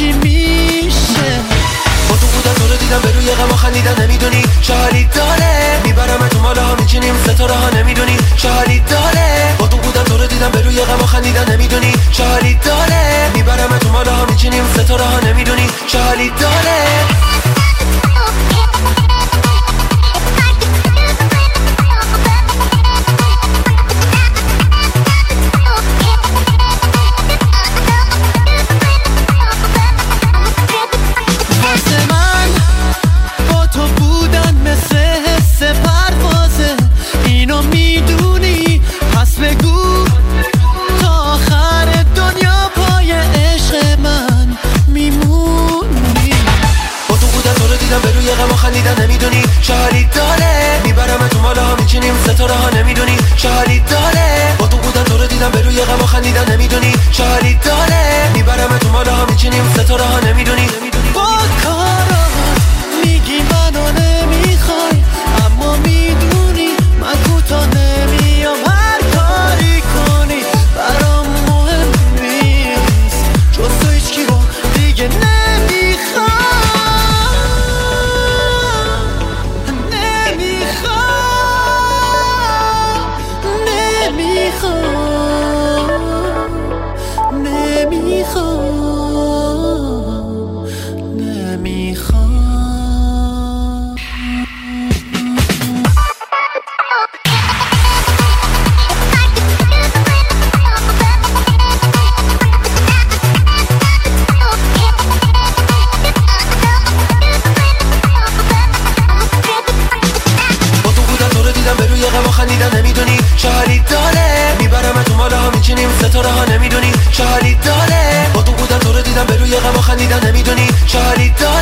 چی میشه. با تو بودن تو رو دیدم به روی غم و خندیدن نمیدونی چه حالی داره. میبرم تو ماله ها میچینیم ستاره ها نمیدونی چه حالی داره. با تو بودن تو رو دیدم به روی غم و خندیدن نمیدونی چه حالی داره. میبرم تو ماله ها میچینیم ستاره ها نمیدونی چه حالی داره. خندیدن نمیدونی چه حالی داره. میبرم تو ماله ها میچینیم ستاره ها نمیدونی چه حالی داره. با تو بودن تو رو دیدم به روی غم و خندیدن نمیدونی چه حالی داره. میبرم تو ماله ها میچینیم ستاره ها نمیدونی. با کارات میگی منو نمیخوای، اما میدونی من کوتا نمیام. هر کاری کنی برام مهم نیست، جز تو هیچکی رو دیگه نمیخوام. خندیدن نمیدونی چه حالی داره. میبرم تو ماله ها میچینیم ستاره ها نمیدونی چه حالی داره. با تو بودن تو رو دیدم به روی غم و خندیدن نمیدونی چه حالی داره.